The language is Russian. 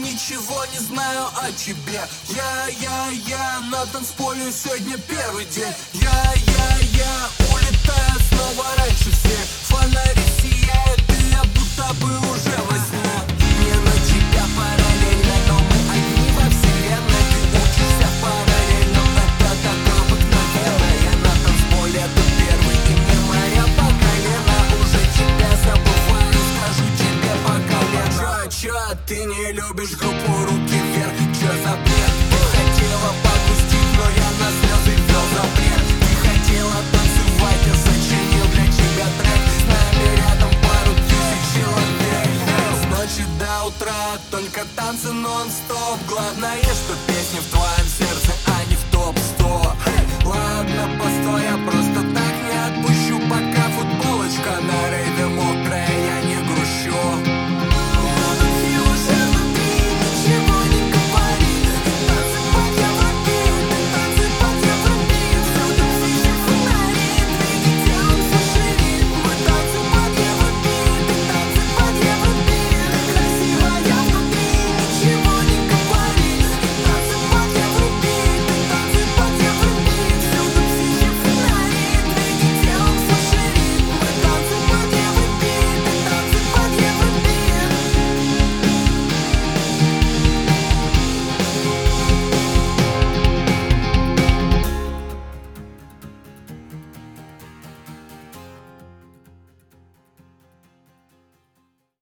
ничего не знаю о тебе. Я на танцполе сегодня первый день. Я улетаю снова раньше всех. Фонари сияют, и я будто бы уже во сне. Мне на тебя параллельно, но мы одни во вселенной. Ты учишься в параллельном, это так обыкновенно. Я на танцполе, ты первый, и мне моя по колено. Уже тебя забываю, скажу тебе по колено. Чё, ты не любишь группу «Руки вверх»? Чё за бред? Ты хотела погрустить, но я на слезы ввел запрет. Ты хотела танцевать, я сочинил для тебя трек. С нами рядом пару тысяч человек. С ночи до утра только танцы нон-стоп. Главное, что песни в твоем сердце, а не в топ-100. Ладно, постой, я просто так не отпущу, пока футболочка на рейве мод.